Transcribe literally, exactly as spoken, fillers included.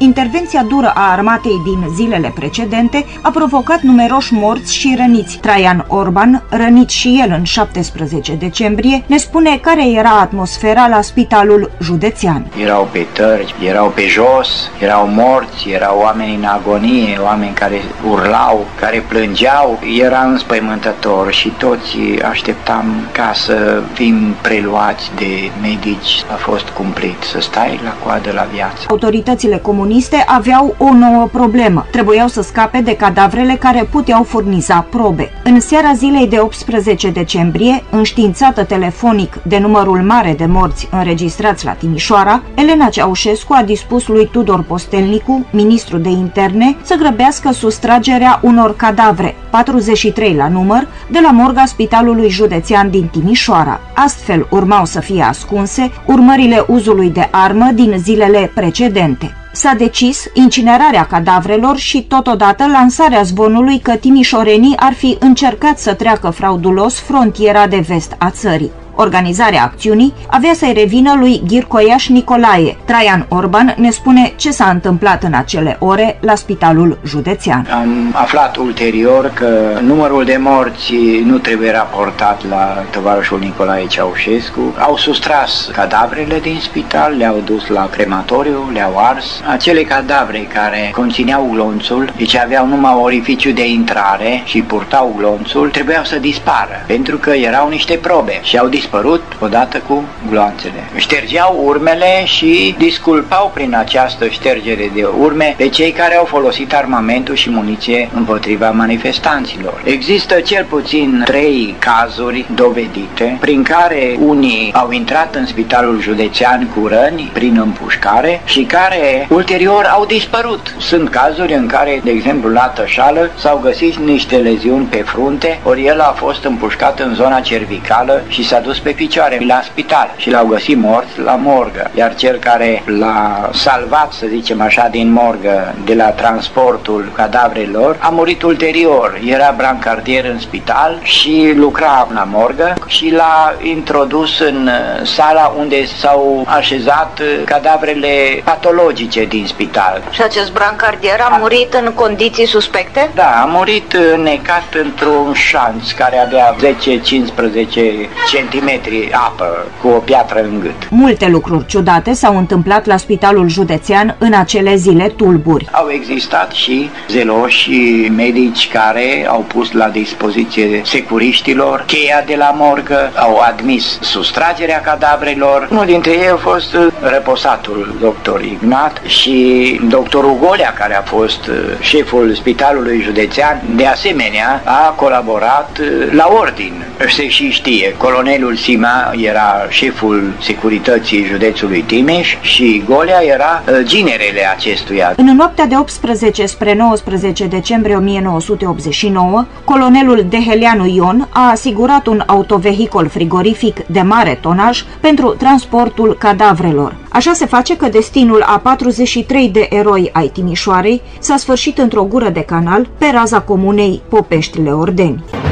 Intervenția dură a armatei din zilele precedente a provocat numeroși morți și răniți. Traian Orban, rănit și el în șaptesprezece decembrie, ne spune care era atmosfera la spitalul județean. Erau pe tărgi, erau pe jos, erau morți, erau oameni în agonie, oameni care urlau, care plângeau. Era înspăimântător și toți așteptam ca să fim preluați de medici. A fost cumplit, să stai la coadă la viață. Autoritățile comuniste aveau o nouă problemă. Trebuiau să scape de cadavrele care puteau furniza probe. În seara zilei de optsprezece decembrie, înștiințată telefonic de numărul mare de morți înregistrați la Timișoara, Elena Ceaușescu a dispus lui Tudor Postelnicu, ministru de interne, să grăbească sustragerea unor cadavre, patruzeci și trei la număr, de la morga Spitalului Județean din Timișoara. Astfel urmau să fie ascunse urmările uzului de armă din zilele precedente. S-a decis incinerarea cadavrelor și totodată lansarea zvonului că timișorenii ar fi încercat să treacă fraudulos frontiera de vest a țării. Organizarea acțiunii avea să-i revină lui Ghircoiaș Nicolae. Traian Orban ne spune ce s-a întâmplat în acele ore la Spitalul Județean. Am aflat ulterior că numărul de morți nu trebuie raportat la tovarășul Nicolae Ceaușescu. Au sustras cadavrele din spital, le-au dus la crematoriu, le-au ars. Acele cadavre care conțineau glonțul, deci aveau numai orificiu de intrare și purtau glonțul, trebuiau să dispară, pentru că erau niște probe și au dispărut odată cu gloanțele. Ștergeau urmele și disculpau prin această ștergere de urme pe cei care au folosit armamentul și muniție împotriva manifestanților. Există cel puțin trei cazuri dovedite prin care unii au intrat în spitalul județean cu răni prin împușcare și care ulterior au dispărut. Sunt cazuri în care, de exemplu, la Tășală s-au găsit niște leziuni pe frunte, ori el a fost împușcat în zona cervicală și s-a dus pe picioare la spital și l-au găsit mort la morgă, iar cel care l-a salvat, să zicem așa, din morgă de la transportul cadavrelor a murit ulterior. Era brancardier în spital și lucra la morgă și l-a introdus în sala unde s-au așezat cadavrele patologice din spital. Și acest brancardier a murit în condiții suspecte? Da, a murit necat într-un șanț care avea zece cincisprezece centimetri apă cu o piatră în gât. Multe lucruri ciudate s-au întâmplat la Spitalul Județean în acele zile tulburi. Au existat și zeloși medici care au pus la dispoziție securiștilor cheia de la morgă, au admis sustragerea cadavrelor. Unul dintre ei a fost reposatul doctor Ignat și doctorul Golea, care a fost șeful Spitalului Județean, de asemenea a colaborat la ordin. Se și știe, colonelul Sima era șeful securității județului Timiș și Golea era ginerele acestuia. În noaptea de optsprezece spre nouăsprezece decembrie o mie nouă sute optzeci și nouă, colonelul Deheleanu Ion a asigurat un autovehicol frigorific de mare tonaj pentru transportul cadavrelor. Așa se face că destinul a patruzeci și trei de eroi ai Timișoarei s-a sfârșit într-o gură de canal pe raza comunei Popeștile Ordeni.